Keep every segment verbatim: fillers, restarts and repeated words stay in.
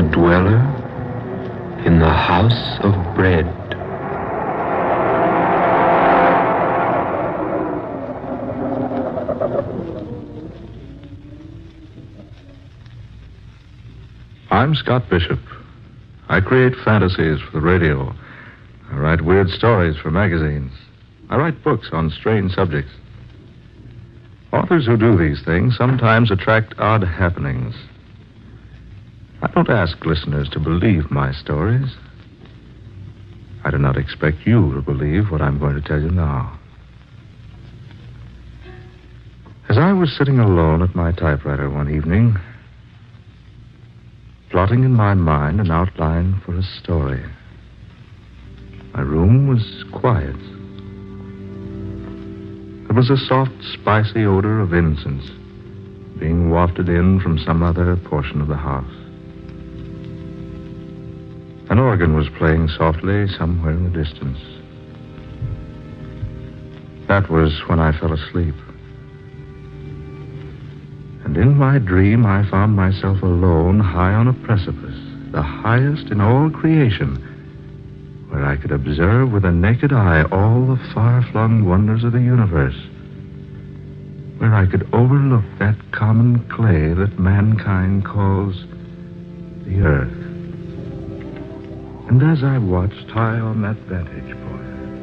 dweller in the house of bread. I'm Scott Bishop. I create fantasies for the radio. I write weird stories for magazines. I write books on strange subjects. Authors who do these things sometimes attract odd happenings. I don't ask listeners to believe my stories. I do not expect you to believe what I'm going to tell you now. As I was sitting alone at my typewriter one evening, plotting in my mind an outline for a story, my room was quiet. There was a soft, spicy odor of incense being wafted in from some other portion of the house. An organ was playing softly somewhere in the distance. That was when I fell asleep. And in my dream, I found myself alone high on a precipice, the highest in all creation, where I could observe with a naked eye all the far-flung wonders of the universe, where I could overlook that common clay that mankind calls the earth. And as I watched high on that vantage point,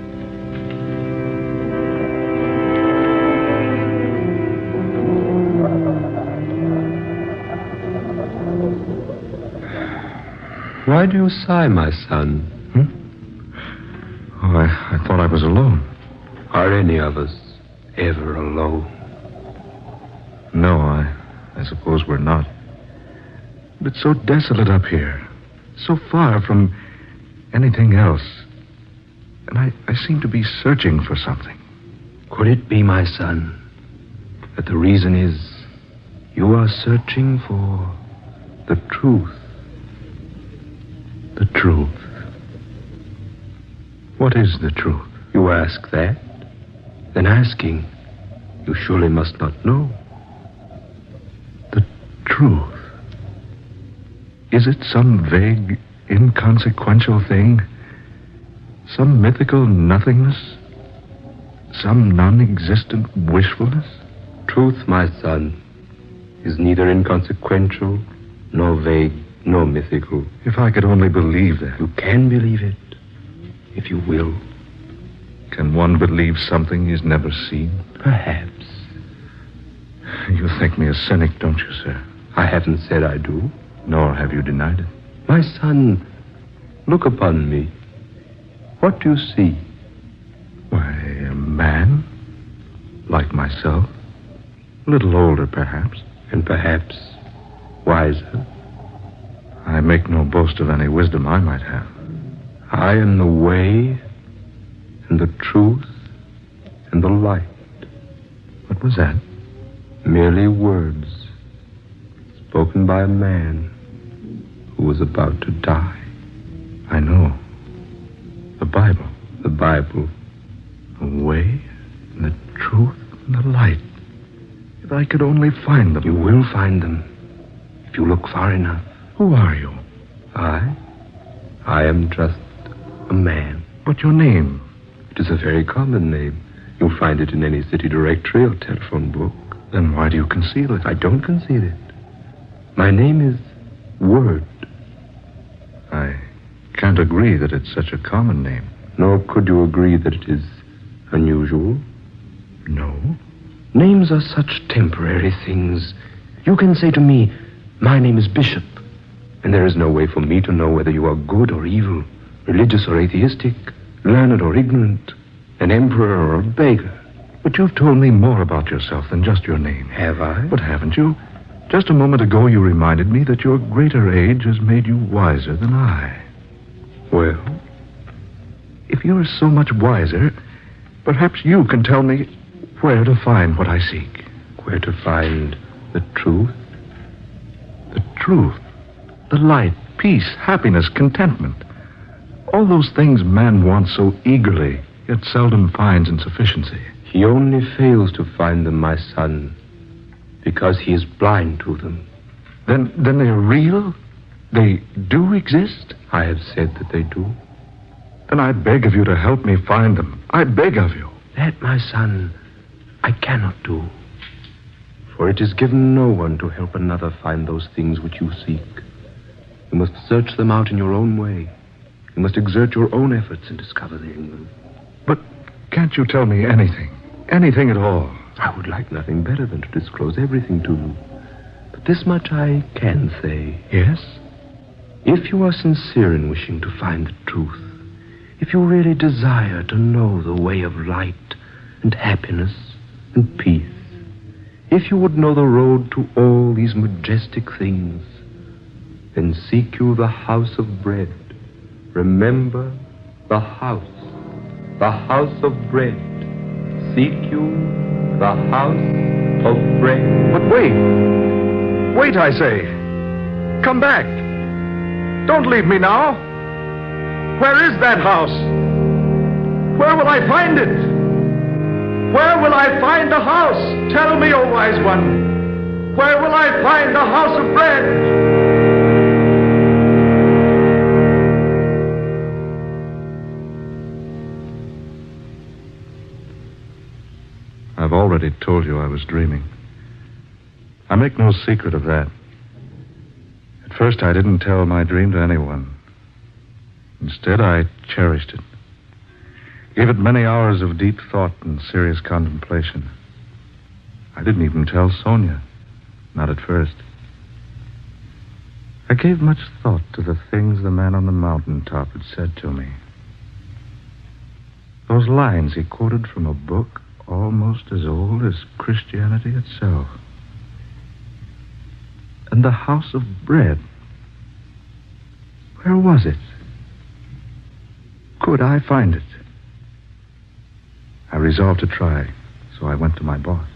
Why do you sigh, my son? Hmm? Oh, I, I thought I was alone. Are any of us ever alone? No, I, I suppose we're not. But it's so desolate up here, so far from anything else. And I, I seem to be searching for something. Could it be, my son, that the reason is you are searching for the truth? The truth. What is the truth? You ask that? Then asking, you surely must not know. The truth. Is it some vague, inconsequential thing? Some mythical nothingness? Some non-existent wishfulness? Truth, my son, is neither inconsequential, nor vague, nor mythical. If I could only believe that. You can believe it, if you will. Can one believe something he's never seen? Perhaps. You think me a cynic, don't you, sir? I haven't said I do. Nor have you denied it. My son, look upon me. What do you see? Why, a man. Like myself. A little older, perhaps. And perhaps wiser. I make no boast of any wisdom I might have. I am the way, and the truth, and the light. What was that? Merely words spoken by a man who was about to die. I know. The Bible. The Bible. The way, and the truth, and the light. If I could only find them. You will find them, if you look far enough. Who are you? I? I am just a man. But your name? It is a very common name. You'll find it in any city directory or telephone book. Then why do you conceal it? I don't conceal it. My name is Word. I can't agree that it's such a common name. Nor could you agree that it is unusual? No. Names are such temporary things. You can say to me, my name is Bishop, and there is no way for me to know whether you are good or evil, religious or atheistic, learned or ignorant, an emperor or a beggar. But you've told me more about yourself than just your name. Have I? But haven't you? Just a moment ago you reminded me that your greater age has made you wiser than I. Well? If you're so much wiser, perhaps you can tell me where to find what I seek. Where to find the truth? The truth. The light, peace, happiness, contentment. All those things man wants so eagerly, yet seldom finds in sufficiency. He only fails to find them, my son, because he is blind to them. Then, then they're real? They do exist? I have said that they do. Then I beg of you to help me find them. I beg of you. That, my son, I cannot do. For it is given no one to help another find those things which you seek. You must search them out in your own way. You must exert your own efforts in discovering them. But can't you tell me anything? Anything at all? I would like nothing better than to disclose everything to you. But this much I can say. Yes? If you are sincere in wishing to find the truth, if you really desire to know the way of light and happiness and peace, if you would know the road to all these majestic things, then seek you the house of bread. Remember the house, the house of bread. Seek you the house of bread. But wait. Wait, I say. Come back. Don't leave me now. Where is that house? Where will I find it? Where will I find the house? Tell me, O wise one. Where will I find the house of bread? I've already told you I was dreaming. I make no secret of that. At first, I didn't tell my dream to anyone. Instead, I cherished it. Gave it many hours of deep thought and serious contemplation. I didn't even tell Sonia. Not at first. I gave much thought to the things the man on the mountaintop had said to me. Those lines he quoted from a book almost as old as Christianity itself. And the house of bread. Where was it? Could I find it? I resolved to try, so I went to my boss.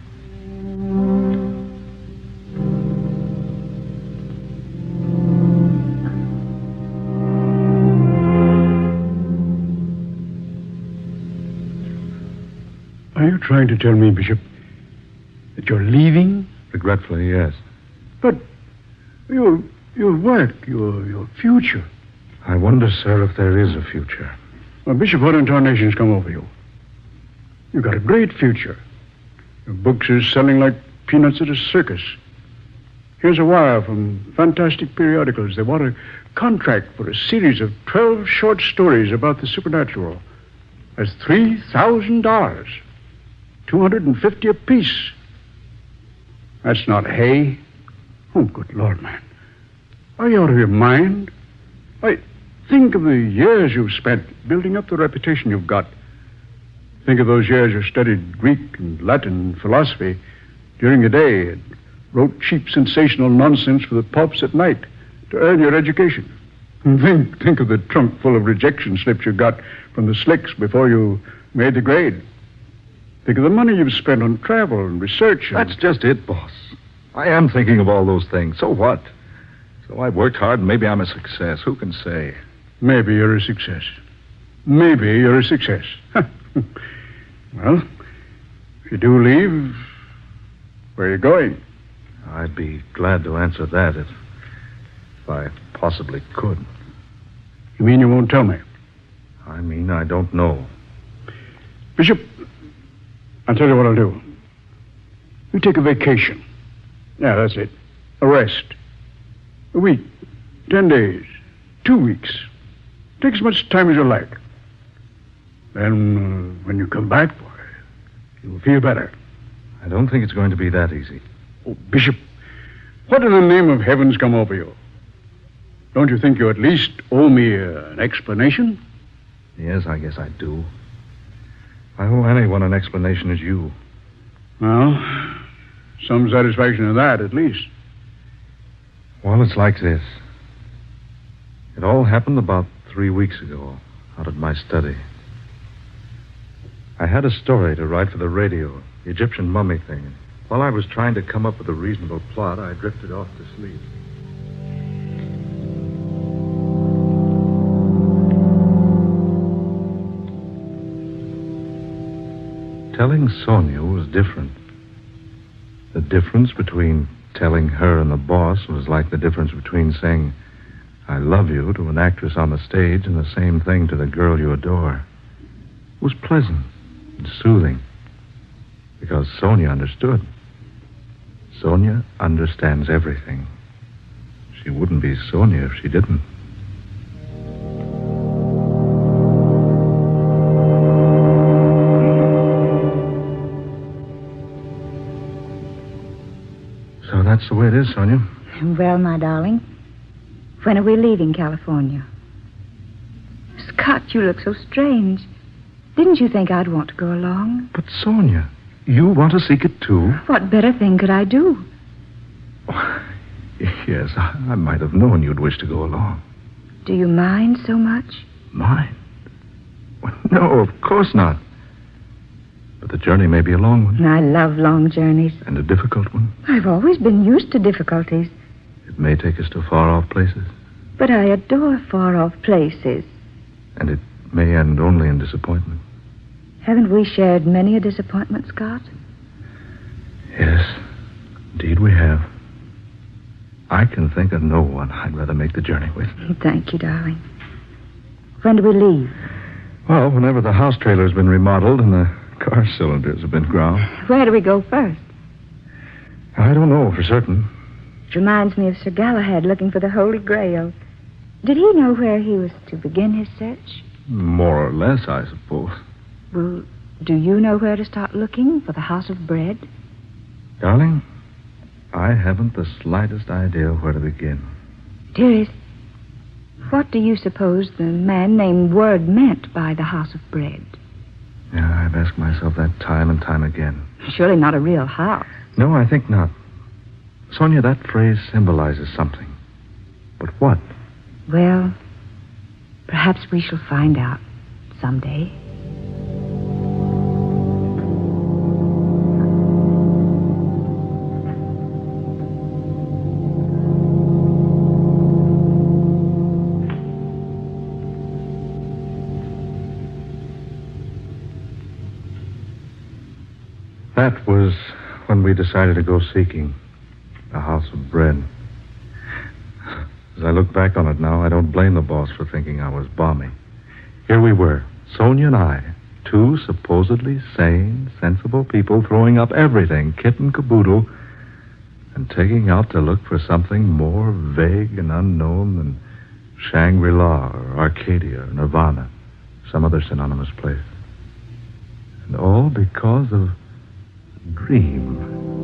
Are you trying to tell me, Bishop, that you're leaving? Regretfully, yes. But your your work, your your future. I wonder, sir, if there is a future. Well, Bishop, what in tarnation's come over you? You've got a great future. Your books are selling like peanuts at a circus. Here's a wire from Fantastic Periodicals. They want a contract for a series of twelve short stories about the supernatural. That's three thousand dollars. two hundred fifty apiece. That's not hay. Oh, good Lord, man. Are you out of your mind? Why, think of the years you've spent building up the reputation you've got. Think of those years you studied Greek and Latin and philosophy during the day and wrote cheap, sensational nonsense for the pulps at night to earn your education. And think, think of the trunk full of rejection slips you got from the slicks before you made the grade. Think of the money you've spent on travel and research. And... That's just it, boss. I am thinking of all those things. So what? So I've worked hard and maybe I'm a success. Who can say? Maybe you're a success. Maybe you're a success. Well, if you do leave, where are you going? I'd be glad to answer that if, if I possibly could. You mean you won't tell me? I mean, I don't know. Bishop, I'll tell you what I'll do. You take a vacation. Yeah, that's it. A rest. A week. Ten days. Two weeks. Take as much time as you like. Then, uh, when you come back, boy, you'll feel better. I don't think it's going to be that easy. Oh, Bishop, what in the name of heaven's come over you? Don't you think you at least owe me uh, an explanation? Yes, I guess I do. I owe anyone an explanation as you. Well, some satisfaction in that, at least. Well, it's like this. It all happened about three weeks ago, out at my study. I had a story to write for the radio, the Egyptian mummy thing. While I was trying to come up with a reasonable plot, I drifted off to sleep. Telling Sonia was different. The difference between telling her and the boss was like the difference between saying, I love you to an actress on the stage and the same thing to the girl you adore. It was pleasant and soothing because Sonia understood. Sonia understands everything. She wouldn't be Sonia if she didn't. So that's the way it is, Sonia. Well, my darling, when are we leaving California? Scott, you look so strange. Didn't you think I'd want to go along? But, Sonia, you want to seek it too? What better thing could I do? Oh, yes, I, I might have known you'd wish to go along. Do you mind so much? Mind? Well, no, of course not. But the journey may be a long one. I love long journeys. And a difficult one. I've always been used to difficulties. It may take us to far-off places. But I adore far-off places. And it may end only in disappointment. Haven't we shared many a disappointment, Scott? Yes, indeed we have. I can think of no one I'd rather make the journey with. Thank you, darling. When do we leave? Well, whenever the house trailer's been remodeled and the car cylinders have been ground. Where do we go first? I don't know for certain. It reminds me of Sir Galahad looking for the Holy Grail. Did he know where he was to begin his search? More or less, I suppose. Well, do you know where to start looking for the House of Bread? Darling, I haven't the slightest idea where to begin. Dearest, what do you suppose the man named Word meant by the House of Bread? Yeah, I've asked myself that time and time again. Surely not a real house. No, I think not. Sonia, that phrase symbolizes something. But what? Well, perhaps we shall find out someday. That was when we decided to go seeking the House of Bread. As I look back on it now, I don't blame the boss for thinking I was balmy. Here we were, Sonia and I, two supposedly sane, sensible people throwing up everything, kit and caboodle, and taking out to look for something more vague and unknown than Shangri-La or Arcadia or Nirvana, some other synonymous place. And all because of a dream.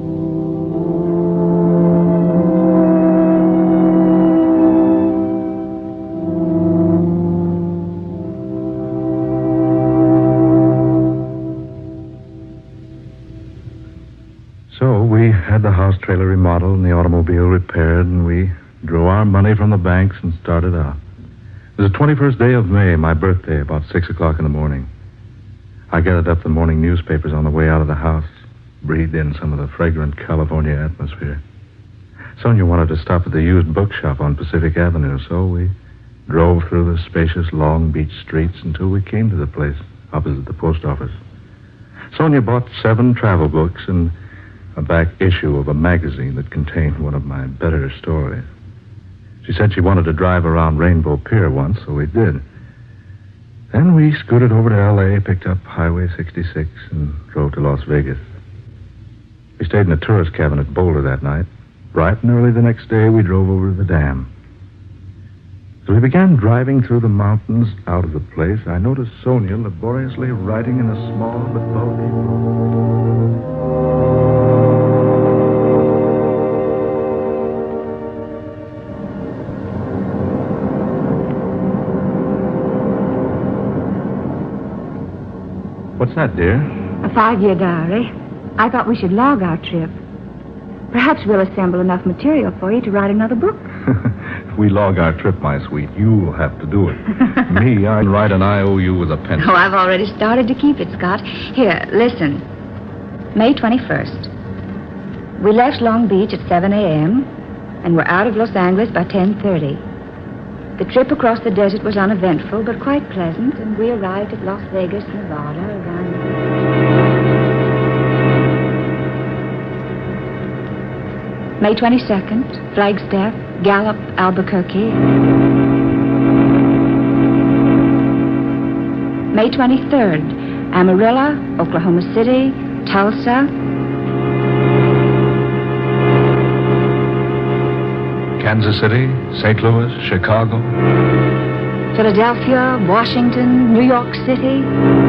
So we had the house trailer remodeled and the automobile repaired, and we drew our money from the banks and started out. It was the twenty-first day of May, my birthday, about six o'clock in the morning. I gathered up the morning newspapers on the way out of the house, breathed in some of the fragrant California atmosphere. Sonia wanted to stop at the used bookshop on Pacific Avenue, so we drove through the spacious Long Beach streets until we came to the place opposite the post office. Sonia bought seven travel books and a back issue of a magazine that contained one of my better stories. She said she wanted to drive around Rainbow Pier once, so we did. Then we scooted over to L A, picked up Highway sixty-six, and drove to Las Vegas. We stayed in a tourist cabin at Boulder that night. Bright and early the next day, we drove over to the dam. As we began driving through the mountains out of the place, I noticed Sonia laboriously riding in a small but bulky boat. What's that, dear? A five-year diary. I thought we should log our trip. Perhaps we'll assemble enough material for you to write another book. If we log our trip, my sweet, you'll have to do it. Me, I can write an I O U with a pencil. Oh, I've already started to keep it, Scott. Here, listen. May twenty-first. We left Long Beach at seven a.m. and were out of Los Angeles by ten thirty. The trip across the desert was uneventful, but quite pleasant, and we arrived at Las Vegas, Nevada, around... May twenty-second, Flagstaff, Gallup, Albuquerque. May twenty-third, Amarillo, Oklahoma City, Tulsa. Kansas City, Saint Louis, Chicago. Philadelphia, Washington, New York City.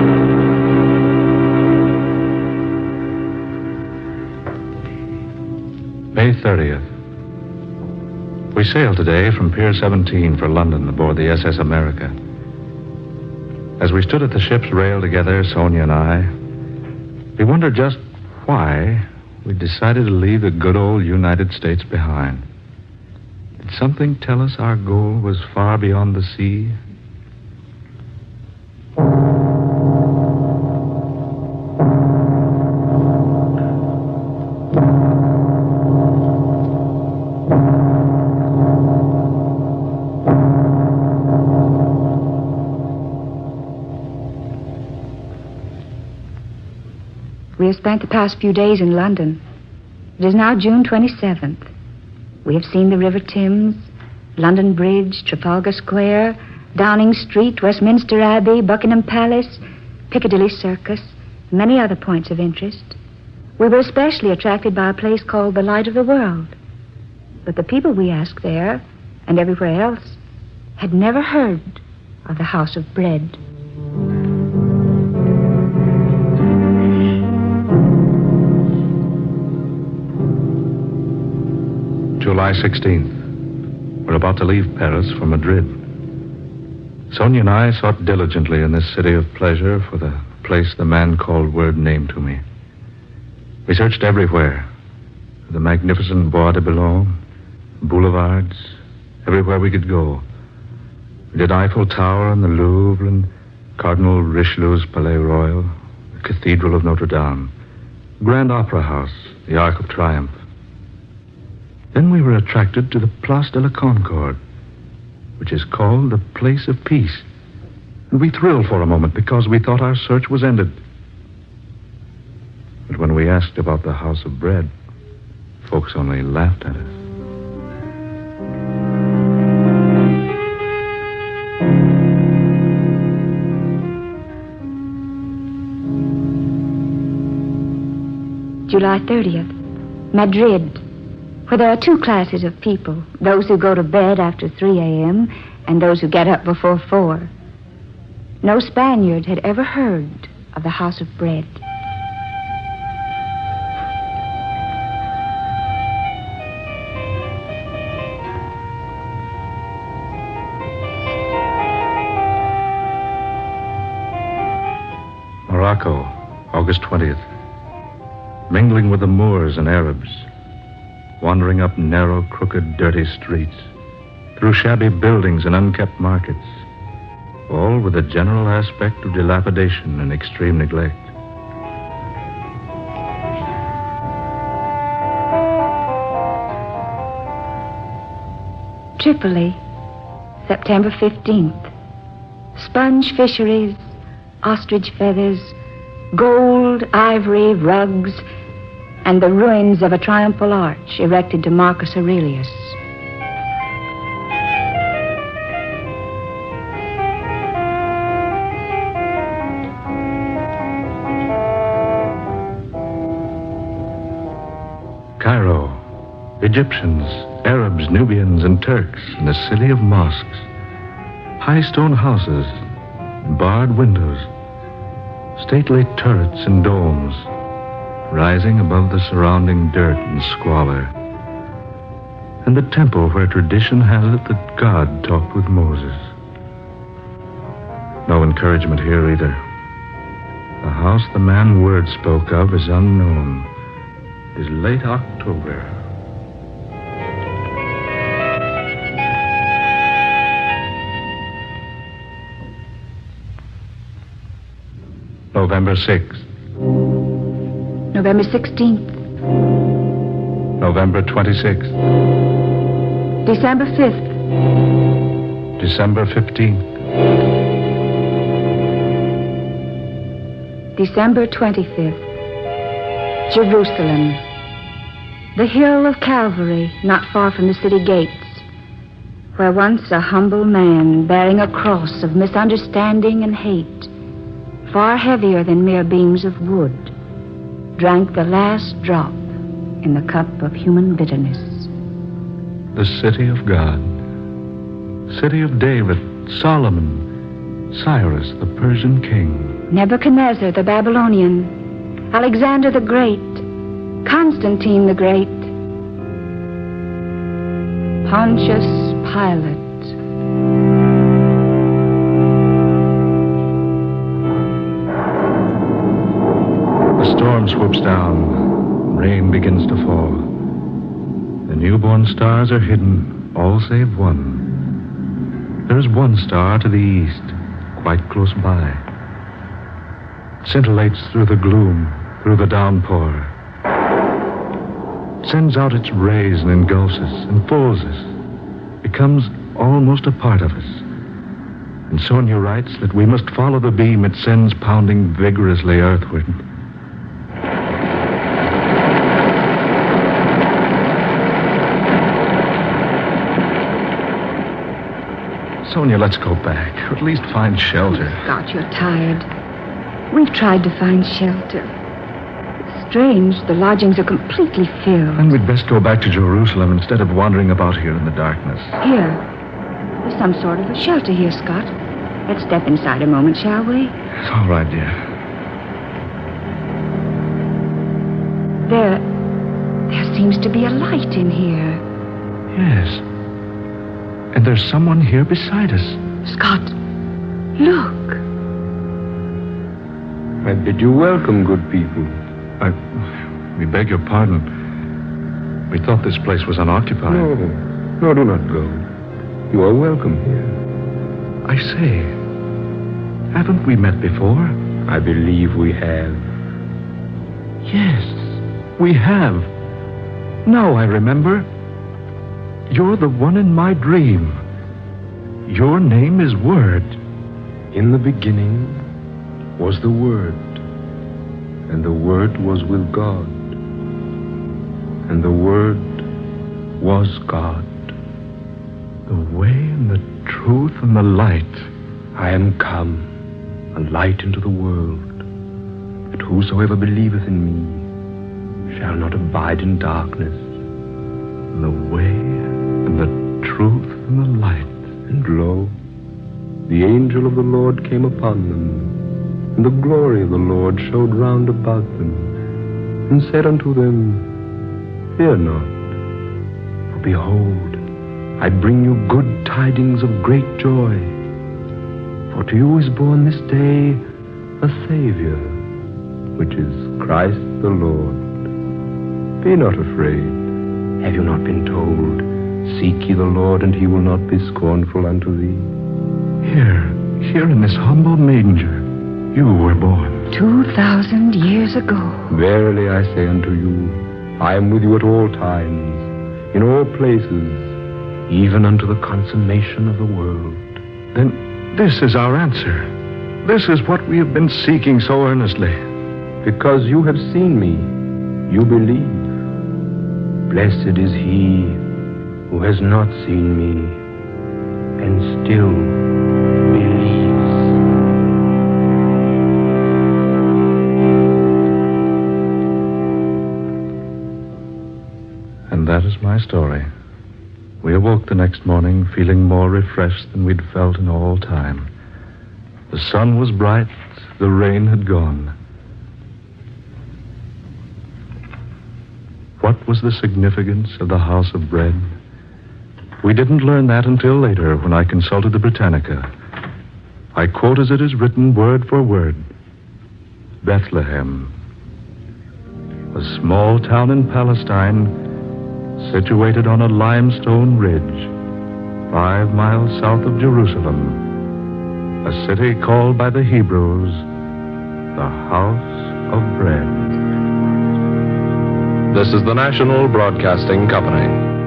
May thirtieth. We sailed today from Pier seventeen for London aboard the S S America. As we stood at the ship's rail together, Sonia and I, we wondered just why we decided to leave the good old United States behind. Did something tell us our goal was far beyond the sea? We have spent the past few days in London. It is now June twenty-seventh. We have seen the River Thames, London Bridge, Trafalgar Square, Downing Street, Westminster Abbey, Buckingham Palace, Piccadilly Circus, and many other points of interest. We were especially attracted by a place called the Light of the World. But the people we asked there, and everywhere else, had never heard of the House of Bread. July sixteenth. We're about to leave Paris for Madrid. Sonia and I sought diligently in this city of pleasure for the place the man called Word named to me. We searched everywhere. The magnificent Bois de Boulogne, boulevards, everywhere we could go. We did Eiffel Tower and the Louvre and Cardinal Richelieu's Palais Royal, the Cathedral of Notre Dame, Grand Opera House, the Arc of Triumph. Then we were attracted to the Place de la Concorde, which is called the Place of Peace. And we thrilled for a moment because we thought our search was ended. But when we asked about the House of Bread, folks only laughed at us. July thirtieth, Madrid, where there are two classes of people, those who go to bed after three a.m. and those who get up before four. No Spaniard had ever heard of the House of Bread. Morocco, August twentieth. Mingling with the Moors and Arabs, wandering up narrow, crooked, dirty streets, through shabby buildings and unkept markets, all with a general aspect of dilapidation and extreme neglect. Tripoli, September fifteenth. Sponge fisheries, ostrich feathers, gold, ivory, rugs, and the ruins of a triumphal arch erected to Marcus Aurelius. Cairo, Egyptians, Arabs, Nubians, and Turks in a city of mosques, high stone houses, barred windows, stately turrets and domes, rising above the surrounding dirt and squalor, and the temple where tradition has it that God talked with Moses. No encouragement here either. The house the man Word spoke of is unknown. It is late October. November sixth. November sixteenth. November twenty-sixth. December fifth. December fifteenth. December twenty-fifth. Jerusalem. The hill of Calvary, not far from the city gates, where once a humble man bearing a cross of misunderstanding and hate far heavier than mere beams of wood, drank the last drop in the cup of human bitterness. The city of God. City of David, Solomon, Cyrus, the Persian king. Nebuchadnezzar, the Babylonian, Alexander the Great, Constantine the Great, Pontius Pilate. The storm swoops down. Rain begins to fall. The newborn stars are hidden, all save one. There is one star to the east, quite close by. It scintillates through the gloom, through the downpour. It sends out its rays and engulfs us, enfolds us, becomes almost a part of us. And Sonia writes that we must follow the beam it sends pounding vigorously earthward. Sonia, let's go back, or at least find shelter. Scott, you're tired. We've tried to find shelter. It's strange. The lodgings are completely filled. Then we'd best go back to Jerusalem instead of wandering about here in the darkness. Here. There's some sort of a shelter here, Scott. Let's step inside a moment, shall we? It's all right, dear. There... There seems to be a light in here. Yes. And there's someone here beside us. Scott, look. I bid you welcome, good people. I... We beg your pardon. We thought this place was unoccupied. No, no, do not go. You are welcome here. I say, haven't we met before? I believe we have. Yes, we have. Now I remember. You're the one in my dream. Your name is Word. In the beginning was the Word, and the Word was with God, and the Word was God. The way and the truth and the light. I am come, a light into the world, that whosoever believeth in me shall not abide in darkness. And the way and the truth and the light. And lo, the angel of the Lord came upon them, and the glory of the Lord showed round about them, and said unto them, Fear not, for behold, I bring you good tidings of great joy. For to you is born this day a Savior, which is Christ the Lord. Be not afraid. Have you not been told, Seek ye the Lord, and he will not be scornful unto thee? Here, here in this humble manger, you were born. Two thousand years ago. Verily I say unto you, I am with you at all times, in all places, even unto the consummation of the world. Then this is our answer. This is what we have been seeking so earnestly. Because you have seen me, you believe. Blessed is he who has not seen me and still believes. And that is my story. We awoke the next morning feeling more refreshed than we'd felt in all time. The sun was bright, the rain had gone. What was the significance of the house of bread? We didn't learn that until later when I consulted the Britannica. I quote as it is written word for word. Bethlehem, a small town in Palestine situated on a limestone ridge five miles south of Jerusalem, a city called by the Hebrews the House of Bread. This is the National Broadcasting Company.